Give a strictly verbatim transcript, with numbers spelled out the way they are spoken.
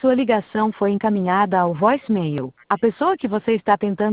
Sua ligação foi encaminhada ao voicemail. A pessoa que você está tentando